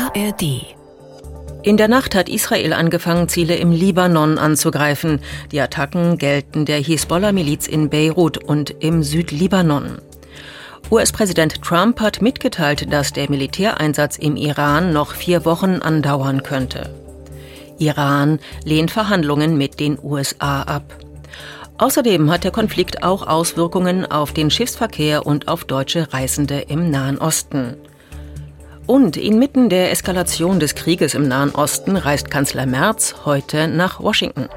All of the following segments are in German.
ARD. In der Nacht hat Israel angefangen, Ziele im Libanon anzugreifen. Die Attacken gelten der Hisbollah-Miliz in Beirut und im Südlibanon. US-Präsident Trump hat mitgeteilt, dass der Militäreinsatz im Iran noch 4 Wochen andauern könnte. Iran lehnt Verhandlungen mit den USA ab. Außerdem hat der Konflikt auch Auswirkungen auf den Schiffsverkehr und auf deutsche Reisende im Nahen Osten. Und inmitten der Eskalation des Krieges im Nahen Osten reist Kanzler Merz heute nach Washington.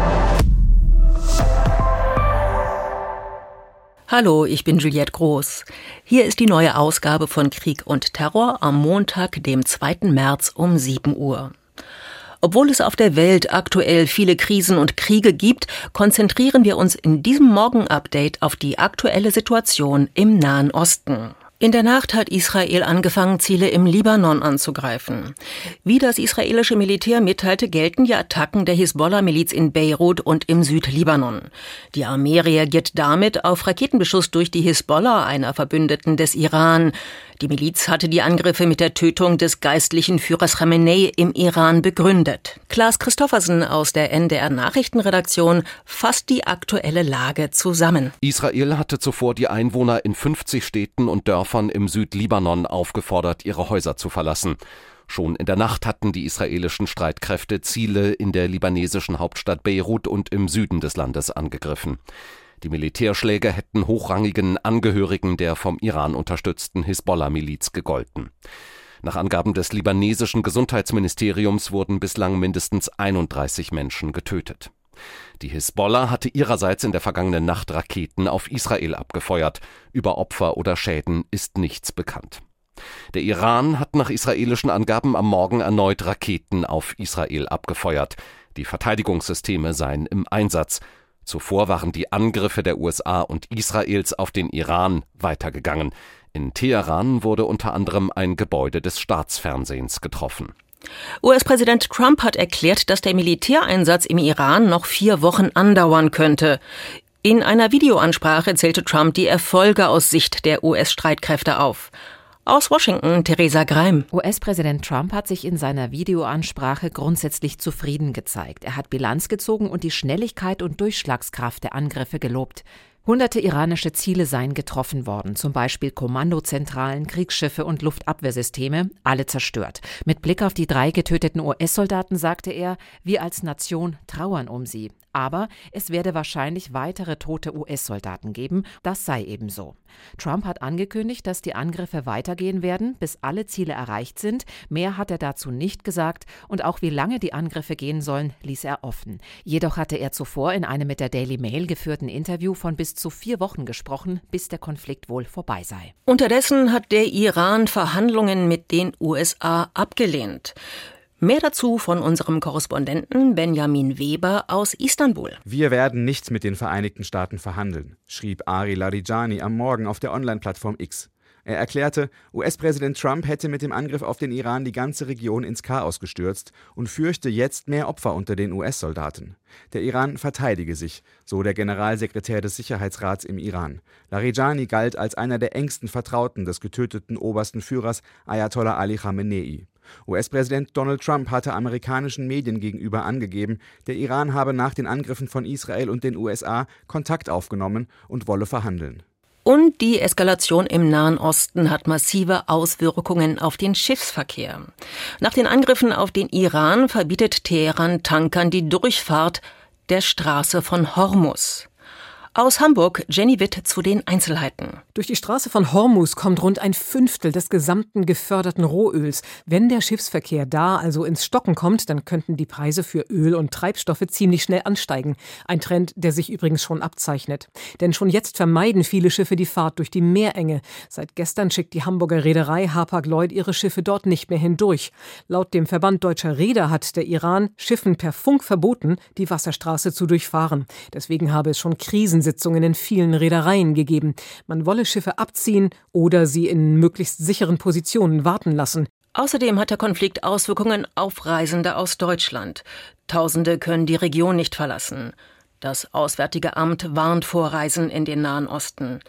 Hallo, ich bin Juliette Groß. Hier ist die neue Ausgabe von Krieg und Terror am Montag, dem 2. März um 7 Uhr. Obwohl es auf der Welt aktuell viele Krisen und Kriege gibt, konzentrieren wir uns in diesem Morgen-Update auf die aktuelle Situation im Nahen Osten. In der Nacht hat Israel angefangen, Ziele im Libanon anzugreifen. Wie das israelische Militär mitteilte, gelten die Attacken der Hisbollah-Miliz in Beirut und im Südlibanon. Die Armee reagiert damit auf Raketenbeschuss durch die Hisbollah, einer Verbündeten des Iran. Die Miliz hatte die Angriffe mit der Tötung des geistlichen Führers Khamenei im Iran begründet. Klaas Christoffersen aus der NDR-Nachrichtenredaktion fasst die aktuelle Lage zusammen. Israel hatte zuvor die Einwohner in 50 Städten und Dörfern im Südlibanon aufgefordert, ihre Häuser zu verlassen. Schon in der Nacht hatten die israelischen Streitkräfte Ziele in der libanesischen Hauptstadt Beirut und im Süden des Landes angegriffen. Die Militärschläge hätten hochrangigen Angehörigen der vom Iran unterstützten Hisbollah-Miliz gegolten. Nach Angaben des libanesischen Gesundheitsministeriums wurden bislang mindestens 31 Menschen getötet. Die Hisbollah hatte ihrerseits in der vergangenen Nacht Raketen auf Israel abgefeuert. Über Opfer oder Schäden ist nichts bekannt. Der Iran hat nach israelischen Angaben am Morgen erneut Raketen auf Israel abgefeuert. Die Verteidigungssysteme seien im Einsatz. Zuvor waren die Angriffe der USA und Israels auf den Iran weitergegangen. In Teheran wurde unter anderem ein Gebäude des Staatsfernsehens getroffen. US-Präsident Trump hat erklärt, dass der Militäreinsatz im Iran noch 4 Wochen andauern könnte. In einer Videoansprache zählte Trump die Erfolge aus Sicht der US-Streitkräfte auf. Aus Washington, Theresa Greim. US-Präsident Trump hat sich in seiner Videoansprache grundsätzlich zufrieden gezeigt. Er hat Bilanz gezogen und die Schnelligkeit und Durchschlagskraft der Angriffe gelobt. Hunderte iranische Ziele seien getroffen worden, zum Beispiel Kommandozentralen, Kriegsschiffe und Luftabwehrsysteme, alle zerstört. Mit Blick auf die 3 getöteten US-Soldaten sagte er, wir als Nation trauern um sie. Aber es werde wahrscheinlich weitere tote US-Soldaten geben, das sei eben so. Trump hat angekündigt, dass die Angriffe weitergehen werden, bis alle Ziele erreicht sind. Mehr hat er dazu nicht gesagt und auch wie lange die Angriffe gehen sollen, ließ er offen. Jedoch hatte er zuvor in einem mit der Daily Mail geführten Interview von bis zu 4 Wochen gesprochen, bis der Konflikt wohl vorbei sei. Unterdessen hat der Iran Verhandlungen mit den USA abgelehnt. Mehr dazu von unserem Korrespondenten Benjamin Weber aus Istanbul. Wir werden nicht mit den Vereinigten Staaten verhandeln, schrieb Ari Larijani am Morgen auf der Online-Plattform X. Er erklärte, US-Präsident Trump hätte mit dem Angriff auf den Iran die ganze Region ins Chaos gestürzt und fürchte jetzt mehr Opfer unter den US-Soldaten. Der Iran verteidige sich, so der Generalsekretär des Sicherheitsrats im Iran. Larijani galt als einer der engsten Vertrauten des getöteten obersten Führers Ayatollah Ali Khamenei. US-Präsident Donald Trump hatte amerikanischen Medien gegenüber angegeben, der Iran habe nach den Angriffen von Israel und den USA Kontakt aufgenommen und wolle verhandeln. Und die Eskalation im Nahen Osten hat massive Auswirkungen auf den Schiffsverkehr. Nach den Angriffen auf den Iran verbietet Teheran Tankern die Durchfahrt der Straße von Hormuz. Aus Hamburg, Jenny Witt zu den Einzelheiten. Durch die Straße von Hormuz kommt rund 1/5 des gesamten geförderten Rohöls. Wenn der Schiffsverkehr da also ins Stocken kommt, dann könnten die Preise für Öl und Treibstoffe ziemlich schnell ansteigen. Ein Trend, der sich übrigens schon abzeichnet. Denn schon jetzt vermeiden viele Schiffe die Fahrt durch die Meerenge. Seit gestern schickt die Hamburger Reederei Hapag-Lloyd ihre Schiffe dort nicht mehr hindurch. Laut dem Verband Deutscher Reeder hat der Iran Schiffen per Funk verboten, die Wasserstraße zu durchfahren. Deswegen habe es schon Krisensitzungen in vielen Reedereien gegeben. Man wolle Schiffe abziehen oder sie in möglichst sicheren Positionen warten lassen. Außerdem hat der Konflikt Auswirkungen auf Reisende aus Deutschland. Tausende können die Region nicht verlassen. Das Auswärtige Amt warnt vor Reisen in den Nahen Osten.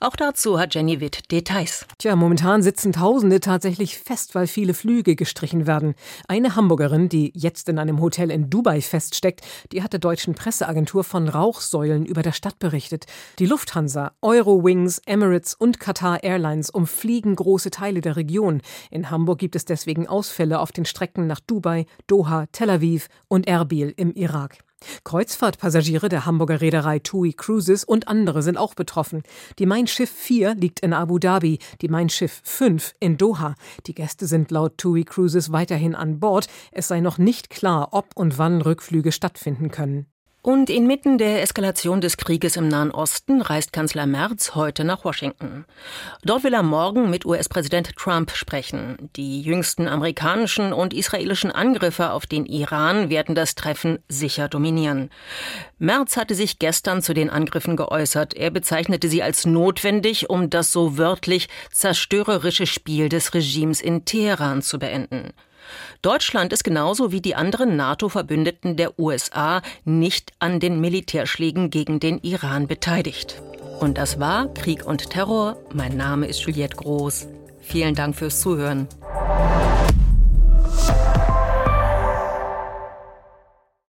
Auch dazu hat Jenny Witt Details. Momentan sitzen Tausende tatsächlich fest, weil viele Flüge gestrichen werden. Eine Hamburgerin, die jetzt in einem Hotel in Dubai feststeckt, die hat der deutschen Presseagentur von Rauchsäulen über der Stadt berichtet. Die Lufthansa, Eurowings, Emirates und Qatar Airlines umfliegen große Teile der Region. In Hamburg gibt es deswegen Ausfälle auf den Strecken nach Dubai, Doha, Tel Aviv und Erbil im Irak. Kreuzfahrtpassagiere der Hamburger Reederei TUI Cruises und andere sind auch betroffen. Die Mein Schiff 4 liegt in Abu Dhabi, die Mein Schiff 5 in Doha. Die Gäste sind laut TUI Cruises weiterhin an Bord. Es sei noch nicht klar, ob und wann Rückflüge stattfinden können. Und inmitten der Eskalation des Krieges im Nahen Osten reist Kanzler Merz heute nach Washington. Dort will er morgen mit US-Präsident Trump sprechen. Die jüngsten amerikanischen und israelischen Angriffe auf den Iran werden das Treffen sicher dominieren. Merz hatte sich gestern zu den Angriffen geäußert. Er bezeichnete sie als notwendig, um das so wörtlich zerstörerische Spiel des Regimes in Teheran zu beenden. Deutschland ist genauso wie die anderen NATO-Verbündeten der USA nicht an den Militärschlägen gegen den Iran beteiligt. Und das war Krieg und Terror. Mein Name ist Juliette Groß. Vielen Dank fürs Zuhören.